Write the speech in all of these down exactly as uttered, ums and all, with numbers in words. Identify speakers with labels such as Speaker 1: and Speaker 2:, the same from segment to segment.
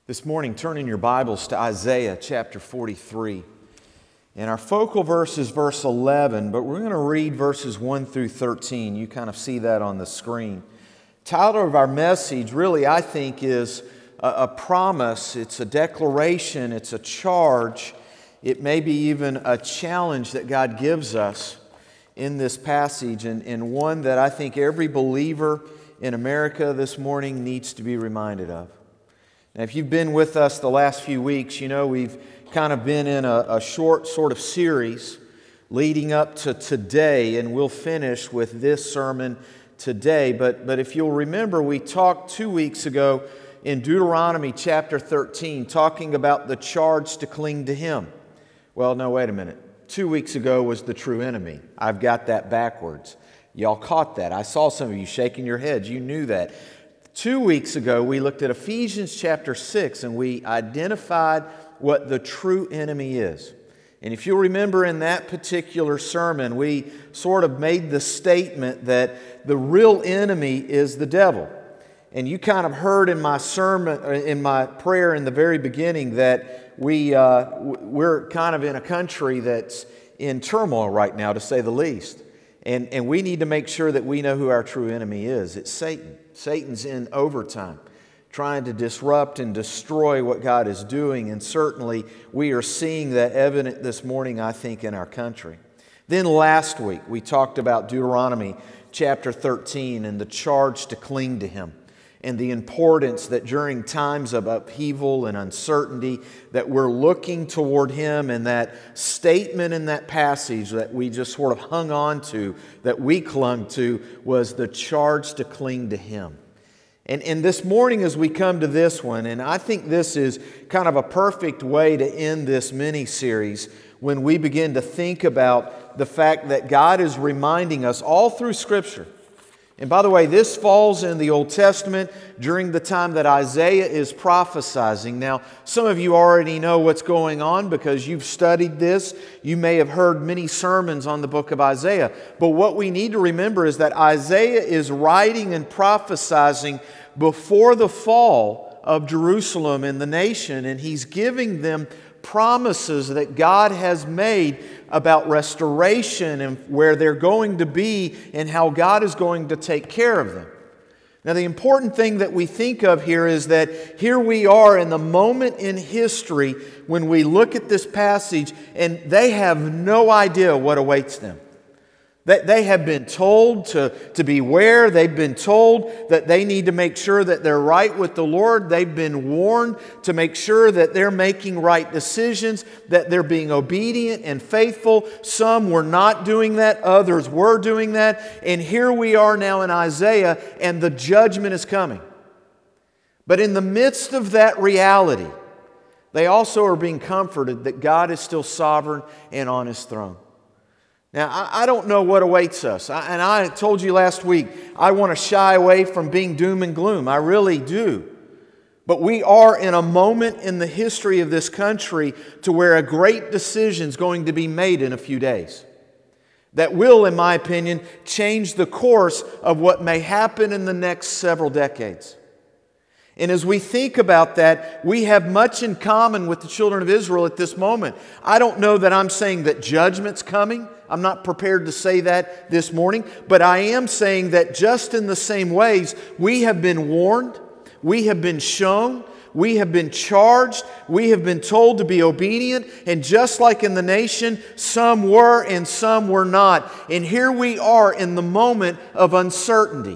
Speaker 1: This morning, turn in your Bibles to Isaiah chapter forty-three. And our focal verse is verse eleven, but we're going to read verses one through thirteen. You kind of see that on the screen. Title of our message really, I think, is a, a promise. It's a declaration. It's a charge. It may be even a challenge that God gives us in this passage, and, and one that I think every believer in America this morning needs to be reminded of. Now, if you've been with us the last few weeks, you know we've kind of been in a, a short sort of series leading up to today, and we'll finish with this sermon today. But, but if you'll remember, we talked two weeks ago in Deuteronomy chapter thirteen, talking about the charge to cling to Him. Well, no, wait a minute. Two weeks ago was the true enemy. I've got that backwards. Y'all caught that. I saw some of you shaking your heads. You knew that. Two weeks ago, we looked at Ephesians chapter six, and we identified what the true enemy is. And if you'll remember in that particular sermon, we sort of made the statement that the real enemy is the devil. And you kind of heard in my sermon, in my prayer in the very beginning, that we, uh, we're kind of in a country that's in turmoil right now, to say the least. And, and we need to make sure that we know who our true enemy is. It's Satan. Satan's in overtime, trying to disrupt and destroy what God is doing. And certainly we are seeing that evident this morning, I think, in our country. Then last week we talked about Deuteronomy chapter thirteen and the charge to cling to Him, and the importance that during times of upheaval and uncertainty that we're looking toward Him. And that statement in that passage that we just sort of hung on to, that we clung to, was the charge to cling to Him. And, and this morning as we come to this one, and I think this is kind of a perfect way to end this mini-series when we begin to think about the fact that God is reminding us all through Scripture. And by the way, this falls in the Old Testament during the time that Isaiah is prophesying. Now, some of you already know what's going on because you've studied this. You may have heard many sermons on the book of Isaiah. But what we need to remember is that Isaiah is writing and prophesying before the fall of Jerusalem and the nation, and he's giving them promises that God has made about restoration and where they're going to be and how God is going to take care of them. Now, the important thing that we think of here is that here we are in the moment in history when we look at this passage, and they have no idea what awaits them. They have been told to, to beware. They've been told that they need to make sure that they're right with the Lord. They've been warned to make sure that they're making right decisions, that they're being obedient and faithful. Some were not doing that. Others were doing that. And here we are now in Isaiah, and the judgment is coming. But in the midst of that reality, they also are being comforted that God is still sovereign and on His throne. Now, I don't know what awaits us. And I told you last week, I want to shy away from being doom and gloom. I really do. But we are in a moment in the history of this country to where a great decision is going to be made in a few days. That will, in my opinion, change the course of what may happen in the next several decades. And as we think about that, we have much in common with the children of Israel at this moment. I don't know that I'm saying that judgment's coming. I'm not prepared to say that this morning. But I am saying that just in the same ways, we have been warned, we have been shown, we have been charged, we have been told to be obedient. And just like in the nation, some were and some were not. And here we are in the moment of uncertainty.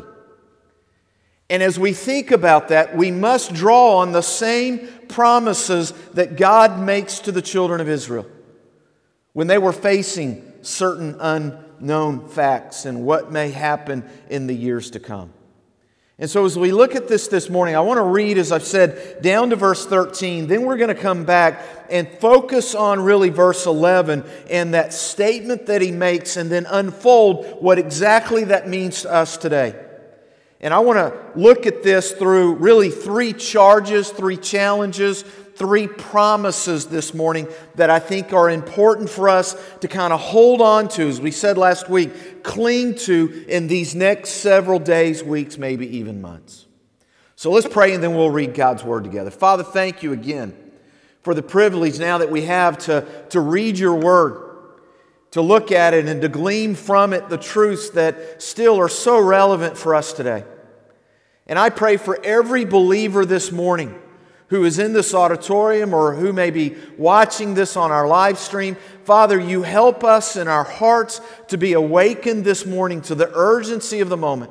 Speaker 1: And as we think about that, we must draw on the same promises that God makes to the children of Israel when they were facing certain unknown facts and what may happen in the years to come. And so as we look at this this morning, I want to read, as I've said, down to verse thirteen. Then we're going to come back and focus on really verse eleven and that statement that he makes, and then unfold what exactly that means to us today. And I want to look at this through really three charges, three challenges, three promises this morning that I think are important for us to kind of hold on to, as we said last week, cling to in these next several days, weeks, maybe even months. So let's pray and then we'll read God's Word together. Father, thank you again for the privilege now that we have to, to read your Word, to look at it and to glean from it the truths that still are so relevant for us today. And I pray for every believer this morning who is in this auditorium or who may be watching this on our live stream. Father, you help us in our hearts to be awakened this morning to the urgency of the moment.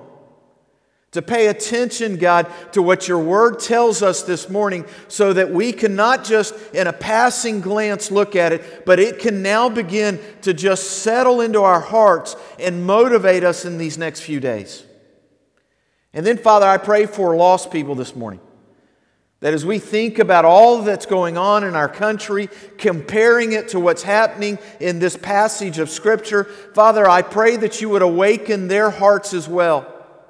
Speaker 1: To pay attention, God, to what your Word tells us this morning so that we can not just in a passing glance look at it, but it can now begin to just settle into our hearts and motivate us in these next few days. And then, Father, I pray for lost people this morning. That as we think about all that's going on in our country, comparing it to what's happening in this passage of Scripture, Father, I pray that you would awaken their hearts as well.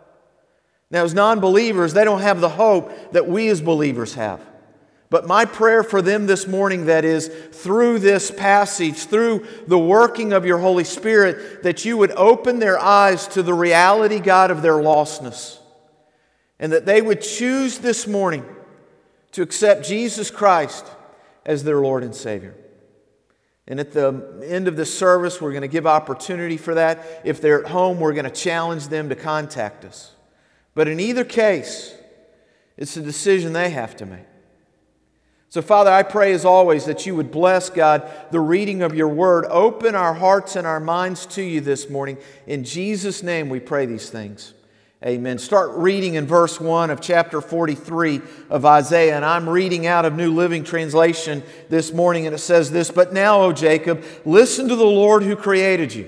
Speaker 1: Now, as non-believers, they don't have the hope that we as believers have. But my prayer for them this morning, that is, through this passage, through the working of your Holy Spirit, that you would open their eyes to the reality, God, of their lostness. And that they would choose this morning to accept Jesus Christ as their Lord and Savior. And at the end of this service, we're going to give opportunity for that. If they're at home, we're going to challenge them to contact us. But in either case, it's a decision they have to make. So, Father, I pray as always that you would bless, God, the reading of your Word. Open our hearts and our minds to you this morning. In Jesus' name we pray these things. Amen. Start reading in verse one of chapter forty-three of Isaiah. And I'm reading out of New Living Translation this morning. And it says this, "But now, O Jacob, listen to the Lord who created you.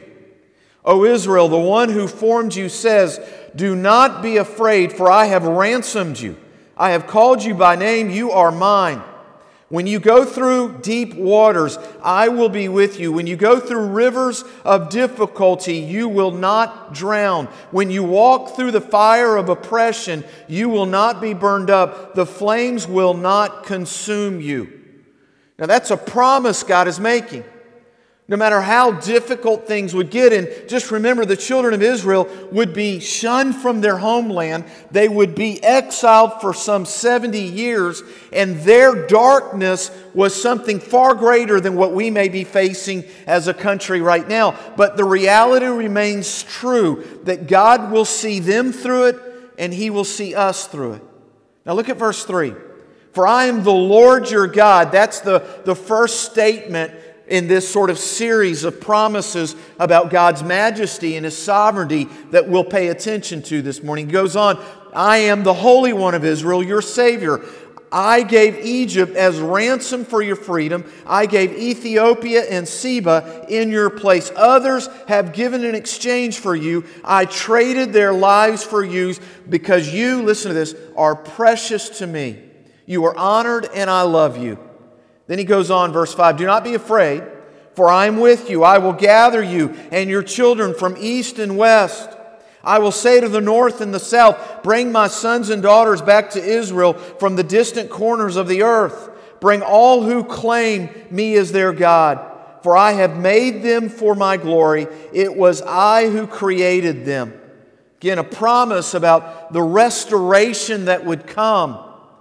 Speaker 1: O Israel, the one who formed you says, do not be afraid, for I have ransomed you. I have called you by name, you are mine. When you go through deep waters, I will be with you. When you go through rivers of difficulty, you will not drown. When you walk through the fire of oppression, you will not be burned up. The flames will not consume you." Now that's a promise God is making. No matter how difficult things would get, and just remember the children of Israel would be shunned from their homeland. They would be exiled for some seventy years, and their darkness was something far greater than what we may be facing as a country right now. But the reality remains true that God will see them through it, and He will see us through it. Now look at verse three. "For I am the Lord your God." That's the, the first statement in this sort of series of promises about God's majesty and His sovereignty that we'll pay attention to this morning. He goes on, "I am the Holy One of Israel, your Savior. I gave Egypt as ransom for your freedom. I gave Ethiopia and Seba in your place. Others have given in exchange for you. I traded their lives for you because you," listen to this, "are precious to me. You are honored and I love you." Then he goes on, verse five, "Do not be afraid, for I am with you. I will gather you and your children from east and west. I will say to the north and the south, bring my sons and daughters back to Israel from the distant corners of the earth. Bring all who claim me as their God, for I have made them for my glory. It was I who created them." Again, a promise about the restoration that would come.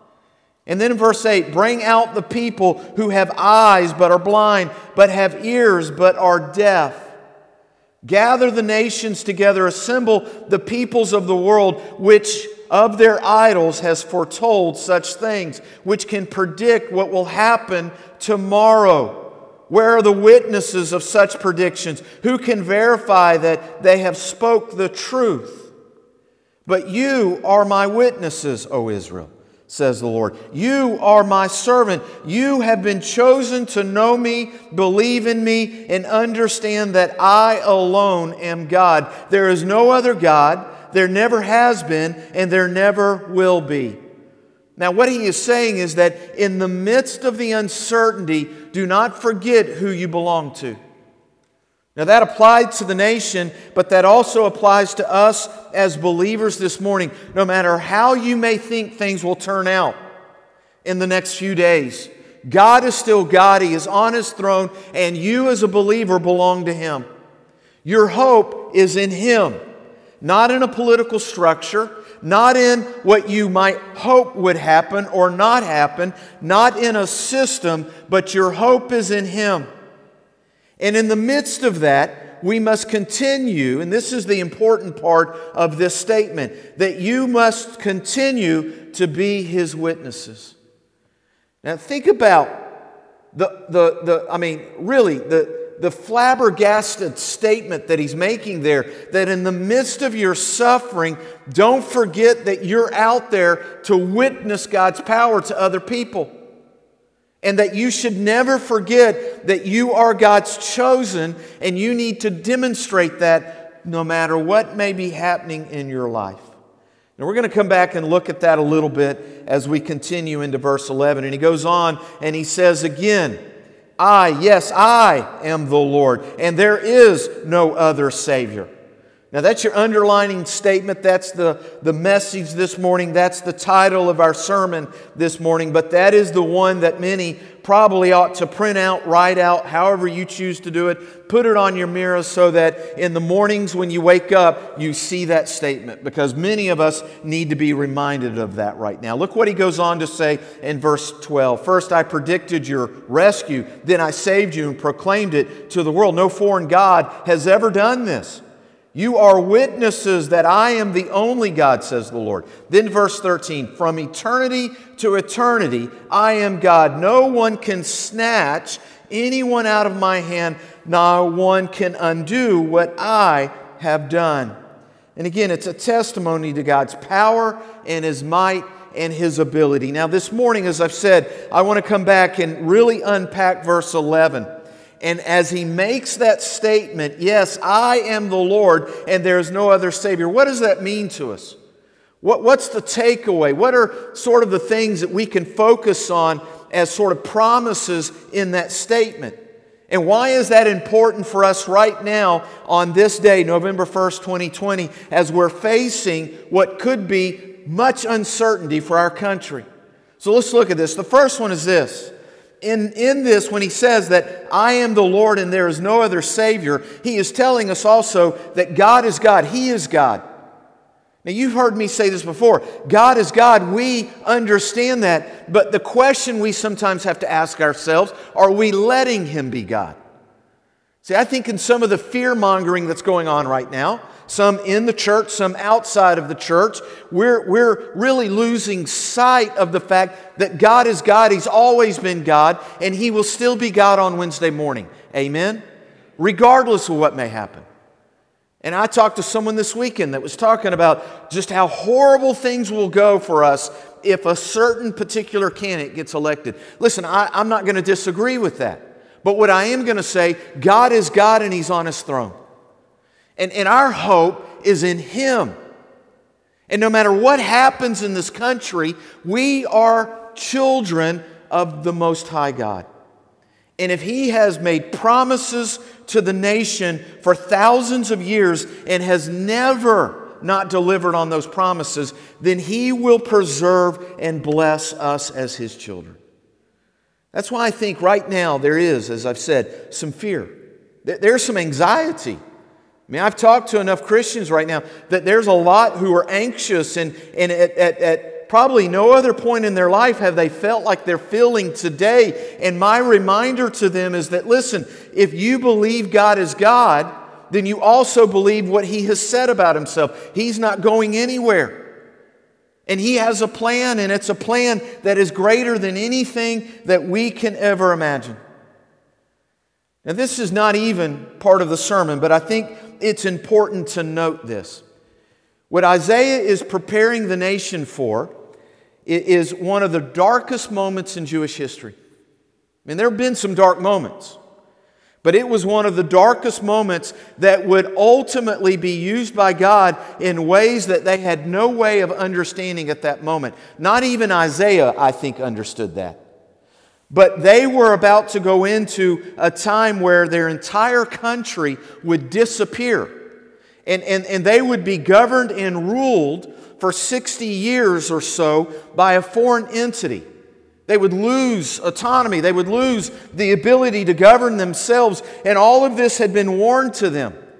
Speaker 1: And then in verse eight, "Bring out the people who have eyes but are blind, but have ears but are deaf. Gather the nations together, assemble the peoples of the world, which of their idols has foretold such things, which can predict what will happen tomorrow. Where are the witnesses of such predictions? Who can verify that they have spoke the truth? But you are my witnesses, O Israel, says the Lord. You are my servant. You have been chosen to know me, believe in me, and understand that I alone am God. There is no other God. There never has been, and there never will be. Now, what he is saying is that in the midst of the uncertainty, do not forget who you belong to. Now, that applied to the nation, but that also applies to us as believers this morning. No matter how you may think things will turn out in the next few days, God is still God. He is on His throne, and you as a believer belong to Him. Your hope is in Him, not in a political structure, not in what you might hope would happen or not happen, not in a system, but your hope is in Him. And in the midst of that, we must continue, and this is the important part of this statement, that you must continue to be His witnesses. Now think about the, the, the I mean, really, the The flabbergasted statement that he's making there, that in the midst of your suffering, don't forget that you're out there to witness God's power to other people. And that you should never forget that you are God's chosen, and you need to demonstrate that no matter what may be happening in your life. Now we're going to come back and look at that a little bit as we continue into verse eleven. And he goes on and he says again, I, yes, I am the Lord, and there is no other Savior. Now that's your underlining statement. That's the, the message this morning. That's the title of our sermon this morning. But that is the one that many probably ought to print out, write out, however you choose to do it. Put it on your mirror so that in the mornings when you wake up, you see that statement. Because many of us need to be reminded of that right now. Look what he goes on to say in verse twelve. First I predicted your rescue, then I saved you and proclaimed it to the world. No foreign God has ever done this. You are witnesses that I am the only God, says the Lord. Then verse thirteen, from eternity to eternity, I am God. No one can snatch anyone out of my hand, nor one can undo what I have done. And again, it's a testimony to God's power and His might and His ability. Now this morning, as I've said, I want to come back and really unpack verse eleven. And as he makes that statement, yes, I am the Lord and there is no other Savior. What does that mean to us? What, what's the takeaway? What are sort of the things that we can focus on as sort of promises in that statement? And why is that important for us right now on this day, November first, twenty twenty, as we're facing what could be much uncertainty for our country? So let's look at this. The first one is this. In, in this, when he says that I am the Lord and there is no other Savior, he is telling us also that God is God. He is God. Now, you've heard me say this before. God is God. We understand that. But the question we sometimes have to ask ourselves, are we letting Him be God? See, I think in some of the fear-mongering that's going on right now, some in the church, some outside of the church, we're, we're really losing sight of the fact that God is God. He's always been God, and He will still be God on Wednesday morning. Amen? Regardless of what may happen. And I talked to someone this weekend that was talking about just how horrible things will go for us if a certain particular candidate gets elected. Listen, I, I'm not going to disagree with that. But what I am going to say, God is God and He's on His throne. And, and our hope is in Him. And no matter what happens in this country, we are children of the Most High God. And if He has made promises to the nation for thousands of years and has never not delivered on those promises, then He will preserve and bless us as His children. That's why I think right now there is, as I've said, some fear. There's some anxiety. I mean, I've talked to enough Christians right now that there's a lot who are anxious, and, and at, at, at probably no other point in their life have they felt like they're feeling today. And my reminder to them is that, listen, if you believe God is God, then you also believe what He has said about Himself. He's not going anywhere. And He has a plan, and it's a plan that is greater than anything that we can ever imagine. Now, this is not even part of the sermon, but I think it's important to note this. What Isaiah is preparing the nation for is one of the darkest moments in Jewish history. I mean, there have been some dark moments. But it was one of the darkest moments that would ultimately be used by God in ways that they had no way of understanding at that moment. Not even Isaiah, I think, understood that. But they were about to go into a time where their entire country would disappear. And, and, and they would be governed and ruled for sixty years or so by a foreign entity. They would lose autonomy. They would lose the ability to govern themselves. And all of this had been warned to them.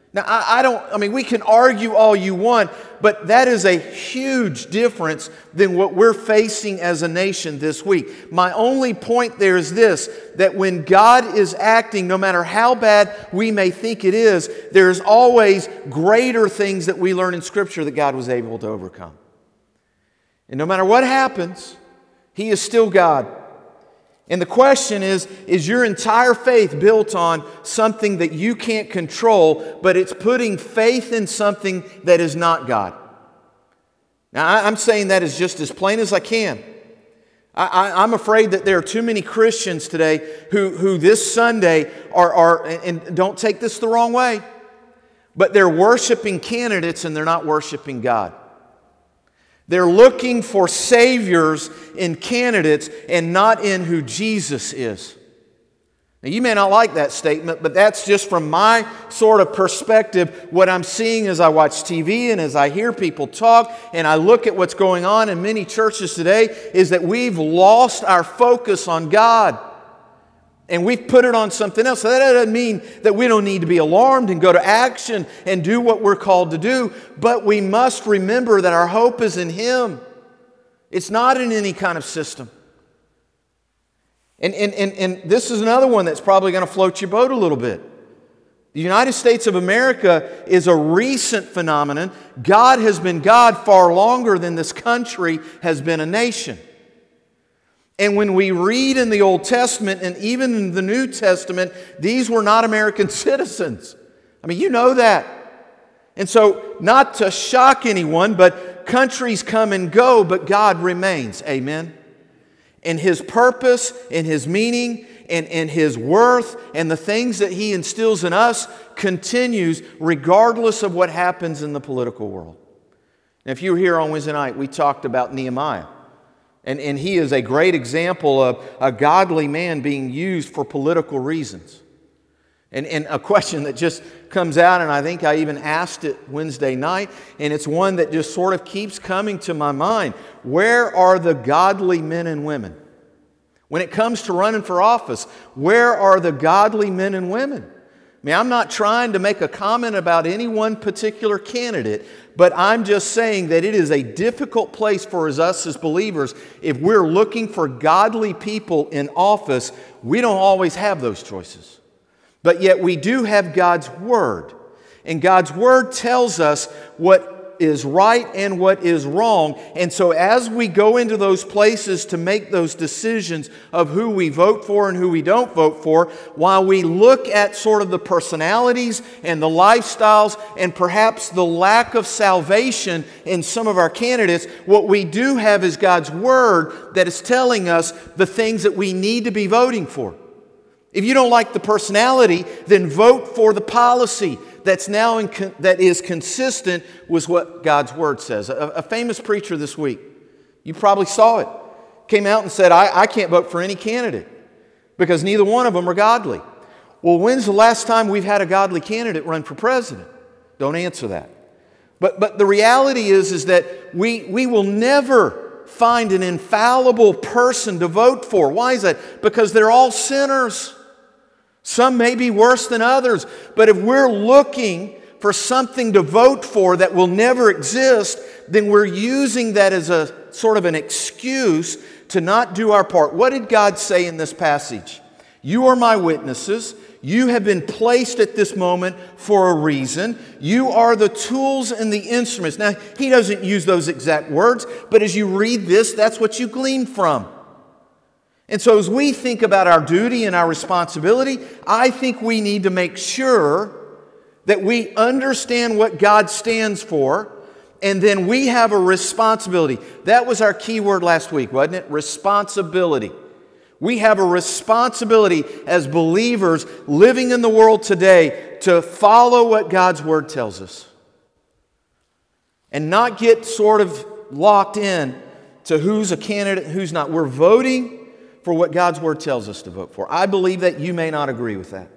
Speaker 1: Now, I, I don't, I mean, we can argue all you want, but that is a huge difference than what we're facing as a nation this week. My only point there is this, that when God is acting, no matter how bad we may think it is, there's always greater things that we learn in Scripture that God was able to overcome. And no matter what happens, He is still God. And the question is, is your entire faith built on something that you can't control, but it's putting faith in something that is not God? Now, I'm saying that as just as plain as I can. I, I, I'm afraid that there are too many Christians today who, who this Sunday are, are, and don't take this the wrong way, but they're worshiping candidates and they're not worshiping God. They're looking for saviors in candidates and not in who Jesus is. Now, you may not like that statement, but that's just from my sort of perspective. What I'm seeing as I watch T V and as I hear people talk and I look at what's going on in many churches today is that we've lost our focus on God. And we've put it on something else. So that doesn't mean that we don't need to be alarmed and go to action and do what we're called to do. But we must remember that our hope is in Him. It's not in any kind of system. And, and, and, and this is another one that's probably going to float your boat a little bit. The United States of America is a recent phenomenon. God has been God far longer than this country has been a nation. And when we read in the Old Testament and even in the New Testament, these were not American citizens. I mean, you know that. And so, not to shock anyone, but countries come and go, but God remains. Amen? And His purpose and His meaning and, and His worth and the things that He instills in us continues regardless of what happens in the political world. Now, if you were here on Wednesday night, we talked about Nehemiah. And, and he is a great example of a godly man being used for political reasons. And, and a question that just comes out, and I think I even asked it Wednesday night, and it's one that just sort of keeps coming to my mind. Where are the godly men and women? When it comes to running for office, where are the godly men and women? I mean, I'm not trying to make a comment about any one particular candidate, but I'm just saying that it is a difficult place for us as believers. If we're looking for godly people in office, we don't always have those choices. But yet we do have God's Word. And God's Word tells us what is right and what is wrong. And so as we go into those places to make those decisions of who we vote for and who we don't vote for, while we look at sort of the personalities and the lifestyles and perhaps the lack of salvation in some of our candidates, what we do have is God's Word that is telling us the things that we need to be voting for. If you don't like the personality, then vote for the policy that's now in, that is consistent with what God's Word says. A, a famous preacher this week, you probably saw it, came out and said, I, I can't vote for any candidate because neither one of them are godly. Well, when's the last time we've had a godly candidate run for president? Don't answer that. But, but the reality is, is that we, we will never find an infallible person to vote for. Why is that? Because they're all sinners. Some may be worse than others, but if we're looking for something to vote for that will never exist, then we're using that as a sort of an excuse to not do our part. What did God say in this passage? You are my witnesses. You have been placed at this moment for a reason. You are the tools and the instruments. Now, He doesn't use those exact words, but as you read this, that's what you glean from. And so as we think about our duty and our responsibility, I think we need to make sure that we understand what God stands for, and then we have a responsibility. That was our key word last week, wasn't it? Responsibility. We have a responsibility as believers living in the world today to follow what God's Word tells us and not get sort of locked in to who's a candidate and who's not. We're voting for what God's Word tells us to vote for. I believe that you may not agree with that.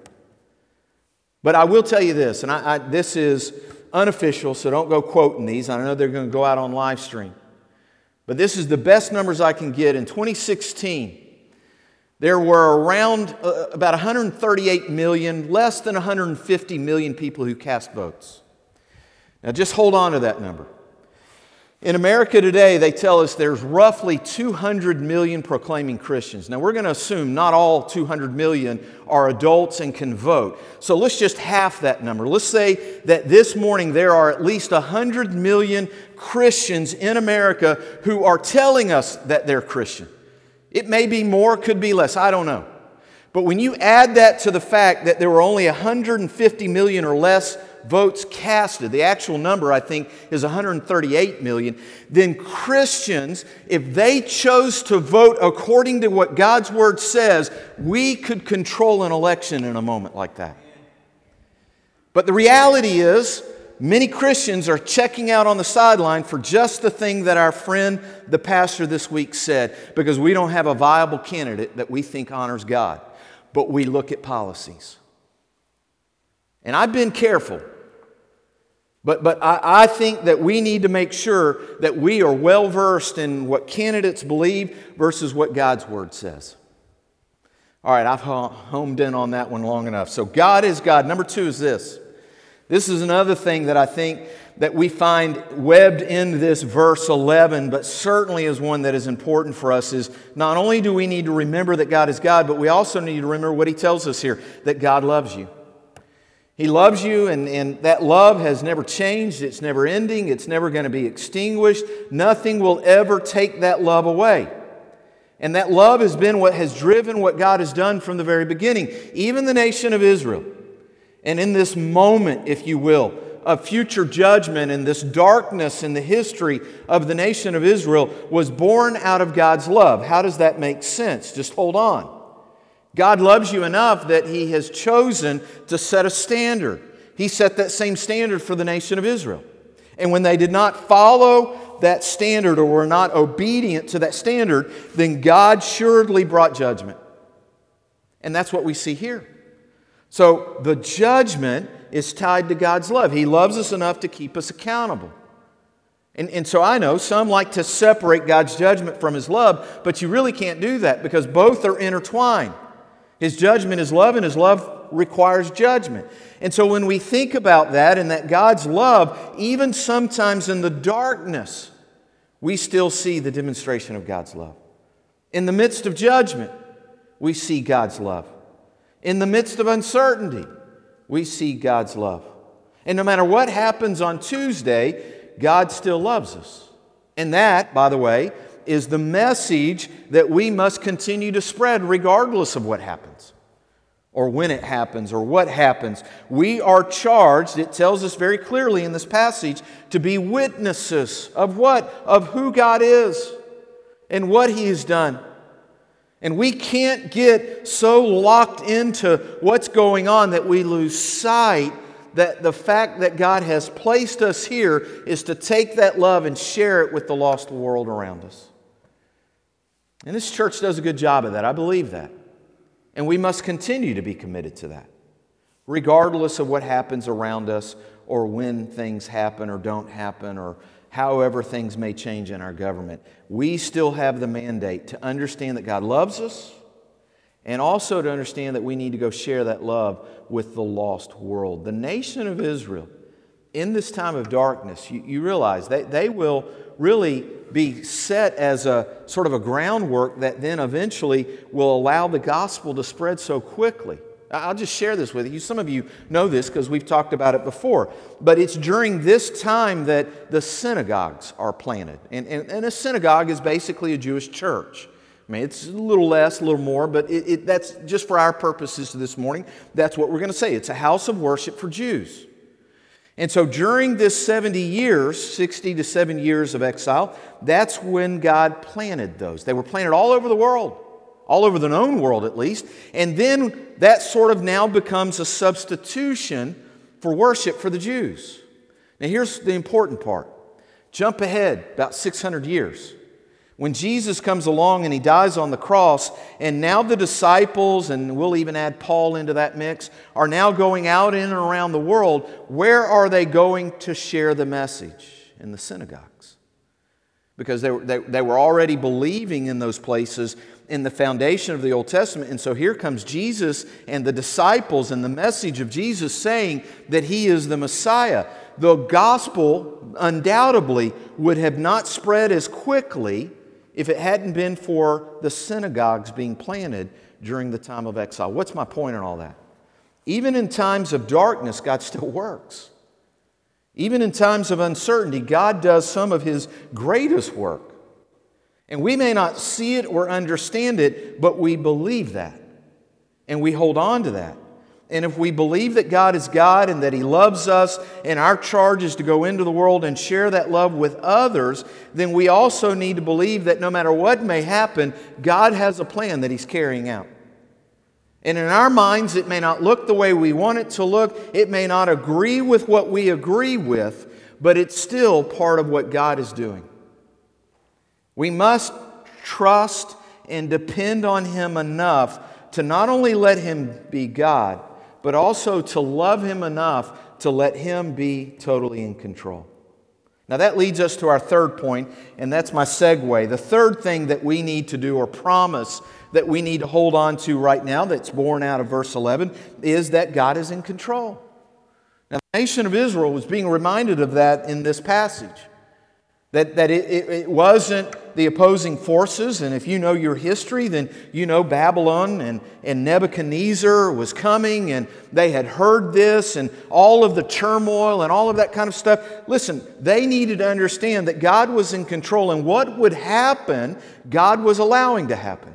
Speaker 1: But I will tell you this, and I, I, this is unofficial, so don't go quoting these. I know they're going to go out on live stream. But this is the best numbers I can get. In twenty sixteen, there were around uh, about one hundred thirty-eight million, less than one hundred fifty million people who cast votes. Now just hold on to that number. In America today, they tell us there's roughly two hundred million proclaiming Christians. Now we're going to assume not all two hundred million are adults and can vote. So let's just half that number. Let's say that this morning there are at least one hundred million Christians in America who are telling us that they're Christian. It may be more, could be less, I don't know. But when you add that to the fact that there were only one hundred fifty million or less votes casted, the actual number I think is one hundred thirty-eight million, then Christians, if they chose to vote according to what God's Word says, we could control an election in a moment like that. But the reality is, many Christians are checking out on the sideline for just the thing that our friend, the pastor this week said, because we don't have a viable candidate that we think honors God. But we look at policies. And I've been careful. But, but I, I think that we need to make sure that we are well versed in what candidates believe versus what God's Word says. All right, I've homed in on that one long enough. So God is God. Number two is this. This is another thing that I think that we find webbed in this verse eleven, but certainly is one that is important for us, is not only do we need to remember that God is God, but we also need to remember what He tells us here, that God loves you. He loves you, and, and that love has never changed. It's never ending. It's never going to be extinguished. Nothing will ever take that love away. And that love has been what has driven what God has done from the very beginning. Even the nation of Israel. And in this moment, if you will, of future judgment and this darkness in the history of the nation of Israel was born out of God's love. How does that make sense? Just hold on. God loves you enough that He has chosen to set a standard. He set that same standard for the nation of Israel. And when they did not follow that standard or were not obedient to that standard, then God surely brought judgment. And that's what we see here. So the judgment is tied to God's love. He loves us enough to keep us accountable. And, and so I know some like to separate God's judgment from His love, but you really can't do that because both are intertwined. His judgment is love, and His love requires judgment. And so when we think about that and that God's love, even sometimes in the darkness, we still see the demonstration of God's love. In the midst of judgment, we see God's love. In the midst of uncertainty, we see God's love. And no matter what happens on Tuesday, God still loves us. And that, by the way, is the message that we must continue to spread regardless of what happens or when it happens or what happens. We are charged, it tells us very clearly in this passage, to be witnesses of what? Of who God is and what He has done. And we can't get so locked into what's going on that we lose sight that the fact that God has placed us here is to take that love and share it with the lost world around us. And this church does a good job of that. I believe that. And we must continue to be committed to that, regardless of what happens around us or when things happen or don't happen or however things may change in our government. We still have the mandate to understand that God loves us and also to understand that we need to go share that love with the lost world. The nation of Israel, in this time of darkness, you, you realize they, they will really be set as a sort of a groundwork that then eventually will allow the gospel to spread so quickly. I'll just share this with you. Some of you know this because we've talked about it before. But it's during this time that the synagogues are planted. And, and, and a synagogue is basically a Jewish church. I mean, it's a little less, a little more, but it, it, that's just for our purposes this morning. That's what we're going to say. It's a house of worship for Jews. And so during this seventy years, sixty to seventy years of exile, that's when God planted those. They were planted all over the world. All over the known world, at least. And then that sort of now becomes a substitution for worship for the Jews. Now here's the important part. Jump ahead about six hundred years. When Jesus comes along and He dies on the cross, and now the disciples, and we'll even add Paul into that mix, are now going out in and around the world. Where are they going to share the message? In the synagogues. because they were, they, they were already believing in those places in the foundation of the Old Testament. And so here comes Jesus and the disciples and the message of Jesus saying that He is the Messiah. The gospel undoubtedly would have not spread as quickly if it hadn't been for the synagogues being planted during the time of exile. What's my point in all that? Even in times of darkness, God still works. Even in times of uncertainty, God does some of His greatest work. And we may not see it or understand it, but we believe that. And we hold on to that. And if we believe that God is God and that He loves us and our charge is to go into the world and share that love with others, then we also need to believe that no matter what may happen, God has a plan that He's carrying out. And in our minds, it may not look the way we want it to look. It may not agree with what we agree with, but it's still part of what God is doing. We must trust and depend on Him enough to not only let Him be God, but also to love Him enough to let Him be totally in control. Now that leads us to our third point, and that's my segue. The third thing that we need to do, or promise that we need to hold on to right now, that's born out of verse eleven, is that God is in control. Now the nation of Israel was being reminded of that in this passage. That, that it, it, it wasn't the opposing forces, and if you know your history, then you know Babylon and, and Nebuchadnezzar was coming, and they had heard this, and all of the turmoil and all of that kind of stuff. Listen, they needed to understand that God was in control, and what would happen, God was allowing to happen.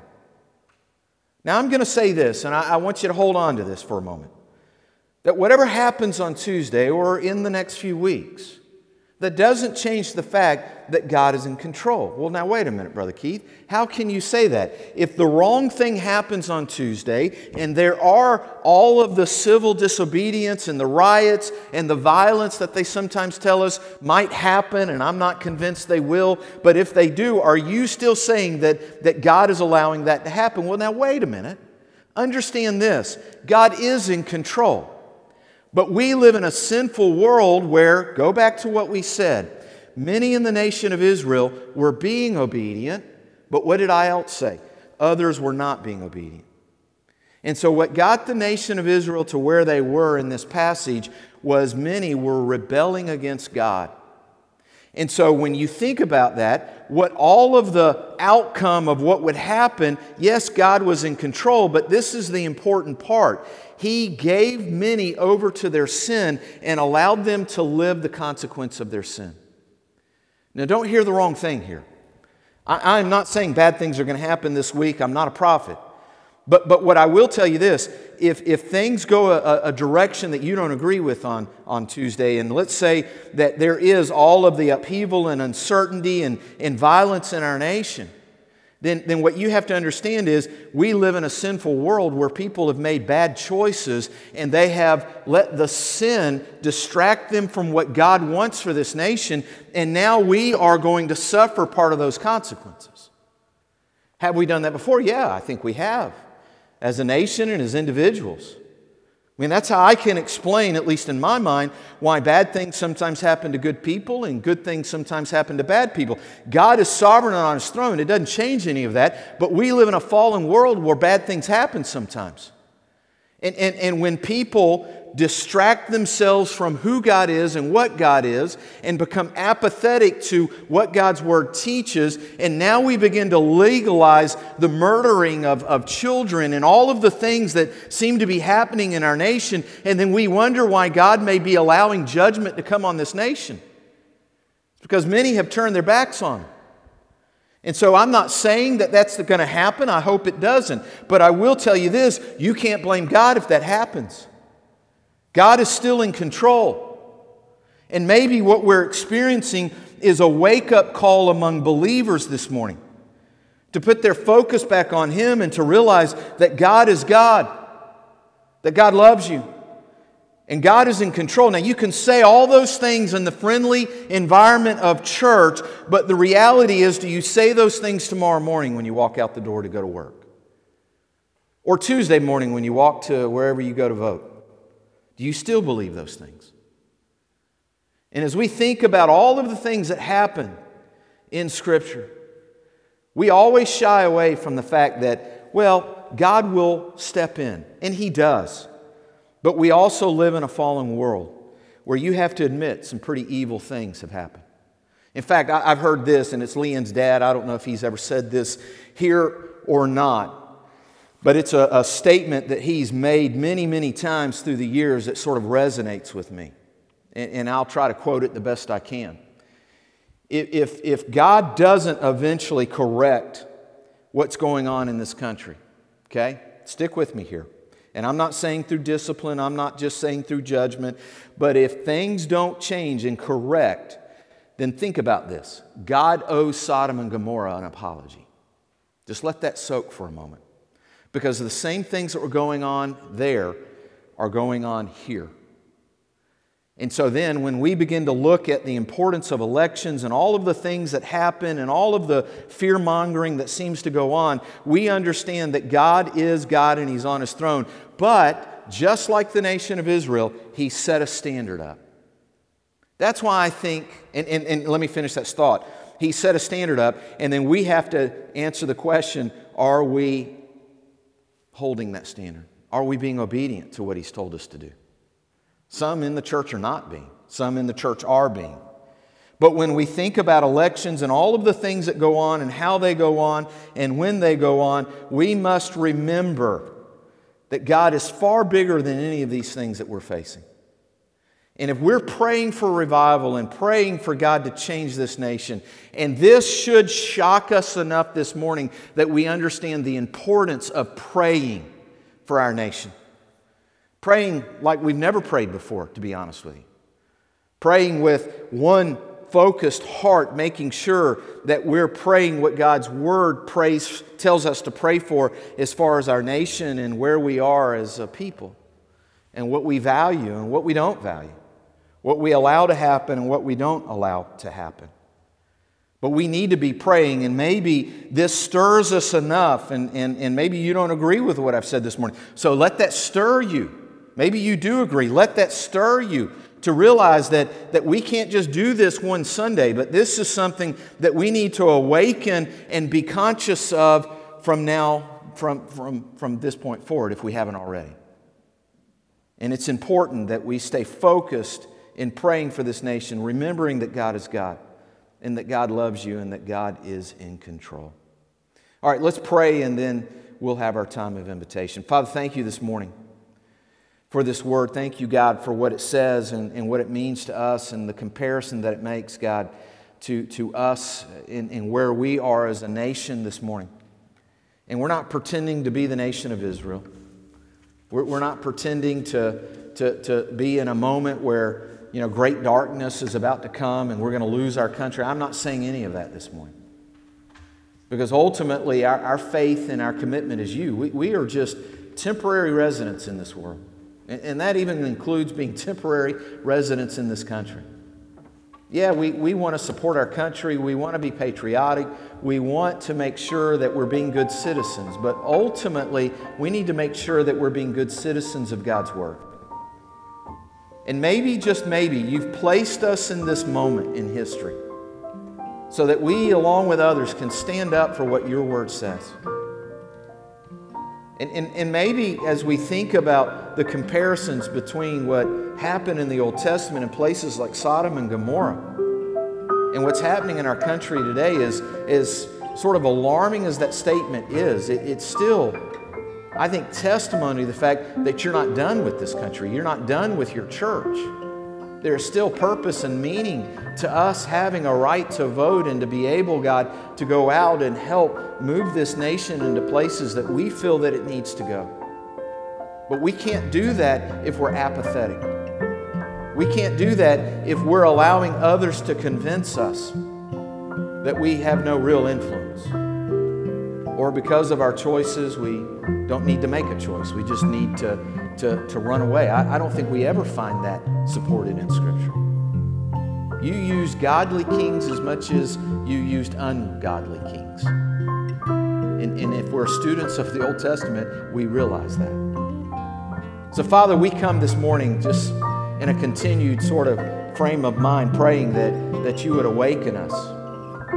Speaker 1: Now I'm going to say this, and I, I want you to hold on to this for a moment. That whatever happens on Tuesday or in the next few weeks, that doesn't change the fact that God is in control. Well, now wait a minute, Brother Keith. How can you say that? If the wrong thing happens on Tuesday, and there are all of the civil disobedience and the riots and the violence that they sometimes tell us might happen, and I'm not convinced they will, but if they do, are you still saying that, that God is allowing that to happen? Well, now wait a minute. Understand this. God is in control. But we live in a sinful world where, go back to what we said, many in the nation of Israel were being obedient, but what did I else say? Others were not being obedient. And so what got the nation of Israel to where they were in this passage was many were rebelling against God. And so when you think about that, what all of the outcome of what would happen, yes, God was in control, but this is the important part. He gave many over to their sin and allowed them to live the consequence of their sin. Now, don't hear the wrong thing here. I, I'm not saying bad things are going to happen this week. I'm not a prophet. But, but what I will tell you this, if, if things go a, a direction that you don't agree with on, on Tuesday, and let's say that there is all of the upheaval and uncertainty and, and violence in our nation, Then, then what you have to understand is we live in a sinful world where people have made bad choices and they have let the sin distract them from what God wants for this nation, and now we are going to suffer part of those consequences. Have we done that before? Yeah, I think we have, as a nation and as individuals. I mean, that's how I can explain, at least in my mind, why bad things sometimes happen to good people and good things sometimes happen to bad people. God is sovereign on His throne. It doesn't change any of that. But we live in a fallen world where bad things happen sometimes. And, and, and when people distract themselves from who God is and what God is and become apathetic to what God's Word teaches, and now we begin to legalize the murdering of, of children and all of the things that seem to be happening in our nation, and then we wonder why God may be allowing judgment to come on this nation. It's because many have turned their backs on Him. And so I'm not saying that that's going to happen. I hope it doesn't. But I will tell you this, you can't blame God if that happens. God is still in control. And maybe what we're experiencing is a wake-up call among believers this morning to put their focus back on Him and to realize that God is God, that God loves you, and God is in control. Now, you can say all those things in the friendly environment of church, but the reality is, do you say those things tomorrow morning when you walk out the door to go to work? Or Tuesday morning when you walk to wherever you go to vote? Do you still believe those things? And as we think about all of the things that happen in Scripture. We always shy away from the fact that, well, God will step in, and He does. But we also live in a fallen world where you have to admit some pretty evil things have happened. In fact, I've heard this, and it's Leon's dad. I don't know if he's ever said this here or not, but it's a, a statement that he's made many, many times through the years that sort of resonates with me. And, and I'll try to quote it the best I can. If, if God doesn't eventually correct what's going on in this country, okay, stick with me here. And I'm not saying through discipline, I'm not just saying through judgment, but if things don't change and correct, then think about this. God owes Sodom and Gomorrah an apology. Just let that soak for a moment. Because the same things that were going on there are going on here. And so then when we begin to look at the importance of elections and all of the things that happen and all of the fear-mongering that seems to go on, we understand that God is God and He's on His throne. But just like the nation of Israel, He set a standard up. That's why I think, and, and, and let me finish that thought. He set a standard up, and then we have to answer the question, are we holding that standard? Are we being obedient to what He's told us to do? Some in the church are not being. Some in the church are being. But when we think about elections and all of the things that go on and how they go on and when they go on, we must remember that God is far bigger than any of these things that we're facing. And if we're praying for revival and praying for God to change this nation, and this should shock us enough this morning that we understand the importance of praying for our nation. Praying like we've never prayed before, to be honest with you. Praying with one focused heart, making sure that we're praying what God's Word prays, tells us to pray for as far as our nation and where we are as a people, and what we value and what we don't value, what we allow to happen and what we don't allow to happen. But we need to be praying, and maybe this stirs us enough, and, and, and maybe you don't agree with what I've said this morning. So let that stir you. Maybe you do agree. Let that stir you to realize that, that we can't just do this one Sunday, but this is something that we need to awaken and be conscious of from now, from, from, from this point forward, if we haven't already. And it's important that we stay focused in praying for this nation, remembering that God is God, and that God loves you, and that God is in control. All right, let's pray, and then we'll have our time of invitation. Father, thank you this morning for this word. Thank you, God, for what it says and, and what it means to us and the comparison that it makes, God, to, to us in, in where we are as a nation this morning. And we're not pretending to be the nation of Israel. We're, we're not pretending to, to, to be in a moment where, you know, great darkness is about to come and we're going to lose our country. I'm not saying any of that this morning. Because ultimately, our, our faith and our commitment is you. We, we are just temporary residents in this world. And that even includes being temporary residents in this country. Yeah, we, we want to support our country. We want to be patriotic. We want to make sure that we're being good citizens. But ultimately, we need to make sure that we're being good citizens of God's Word. And maybe, just maybe, you've placed us in this moment in history so that we, along with others, can stand up for what your Word says. And, and, and maybe as we think about the comparisons between what happened in the Old Testament in places like Sodom and Gomorrah and what's happening in our country today is, is sort of alarming as that statement is, it, it's still, I think, testimony to the fact that you're not done with this country. You're not done with your church. There's still purpose and meaning to us having a right to vote and to be able, God, to go out and help move this nation into places that we feel that it needs to go. But we can't do that if we're apathetic. We can't do that if we're allowing others to convince us that we have no real influence. Or because of our choices, we don't need to make a choice. We just need to To, to run away. I, I don't think we ever find that supported in Scripture. You used godly kings as much as you used ungodly kings. And, and if we're students of the Old Testament, we realize that. So, Father, we come this morning just in a continued sort of frame of mind, praying that, that you would awaken us.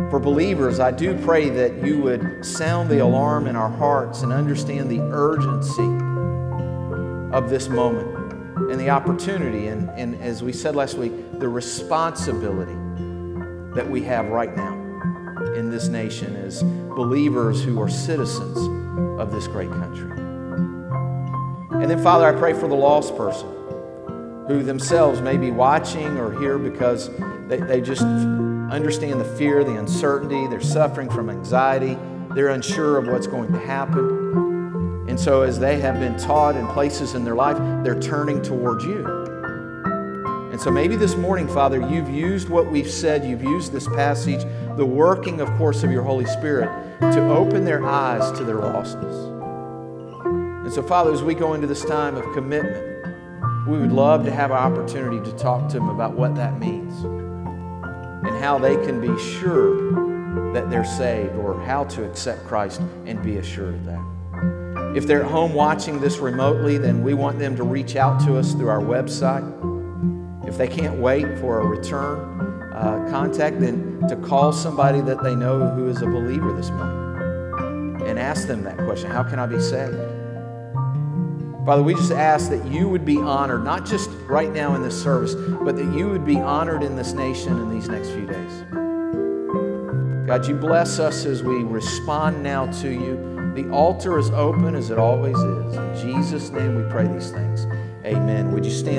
Speaker 1: For believers, I do pray that you would sound the alarm in our hearts and understand the urgency of this moment and the opportunity and, and, as we said last week, the responsibility that we have right now in this nation as believers who are citizens of this great country. And then, Father, I pray for the lost person who themselves may be watching or here because they, they just understand the fear, the uncertainty, they're suffering from anxiety, they're unsure of what's going to happen. And so as they have been taught in places in their life, they're turning towards you. And so maybe this morning, Father, you've used what we've said, you've used this passage, the working, of course, of your Holy Spirit to open their eyes to their lostness. And so, Father, as we go into this time of commitment, we would love to have an opportunity to talk to them about what that means and how they can be sure that they're saved, or how to accept Christ and be assured of that. If they're at home watching this remotely, then we want them to reach out to us through our website. If they can't wait for a return uh, contact, then to call somebody that they know who is a believer this morning and ask them that question, how can I be saved? Father, we just ask that you would be honored, not just right now in this service, but that you would be honored in this nation in these next few days. God, you bless us as we respond now to you. The altar is open as it always is. In Jesus' name we pray these things. Amen. Would you stand?